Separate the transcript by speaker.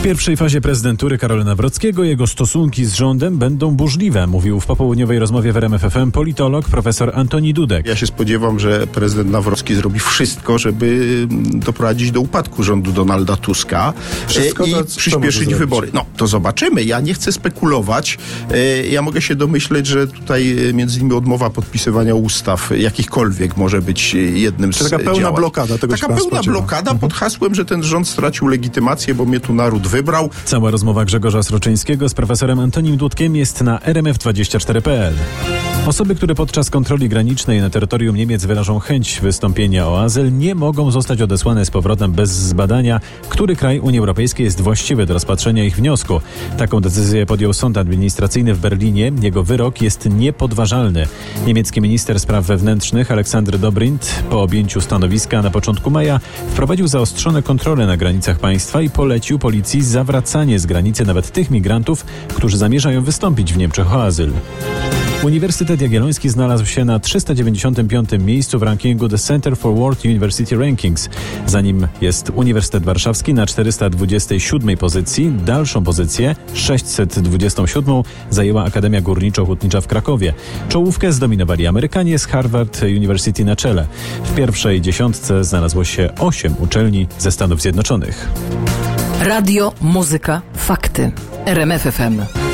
Speaker 1: W pierwszej fazie prezydentury Karola Nawrockiego jego stosunki z rządem będą burzliwe, mówił w popołudniowej rozmowie w RMF FM politolog profesor Antoni Dudek.
Speaker 2: Ja się spodziewam, że prezydent Nawrocki zrobi wszystko, żeby doprowadzić do upadku rządu Donalda Tuska i przyspieszyć wybory. No, to zobaczymy. Ja nie chcę spekulować. Ja mogę się domyśleć, że tutaj między innymi odmowa podpisywania ustaw jakichkolwiek może być jednym z
Speaker 3: taka pełna
Speaker 2: działań.
Speaker 3: blokada tego
Speaker 2: Taka pełna blokada pod hasłem, że ten rząd stracił legitymację, bo mnie tu naród wybrał.
Speaker 1: Cała rozmowa Grzegorza Sroczyńskiego z profesorem Antonim Dudkiem jest na rmf24.pl. Osoby, które podczas kontroli granicznej na terytorium Niemiec wyrażą chęć wystąpienia o azyl, nie mogą zostać odesłane z powrotem bez zbadania, który kraj Unii Europejskiej jest właściwy do rozpatrzenia ich wniosku. Taką decyzję podjął sąd administracyjny w Berlinie. Jego wyrok jest niepodważalny. Niemiecki minister spraw wewnętrznych Aleksander Dobrindt po objęciu stanowiska na początku maja wprowadził zaostrzone kontrole na granicach państwa i polecił policji zawracanie z granicy nawet tych migrantów, którzy zamierzają wystąpić w Niemczech o azyl. Uniwersytet Jagielloński znalazł się na 395. miejscu w rankingu The Center for World University Rankings. Za nim jest Uniwersytet Warszawski na 427. pozycji. Dalszą pozycję, 627. zajęła Akademia Górniczo-Hutnicza w Krakowie. Czołówkę zdominowali Amerykanie z Harvard University na czele. W pierwszej dziesiątce znalazło się 8 uczelni ze Stanów Zjednoczonych.
Speaker 4: Radio, muzyka, fakty. RMF FM.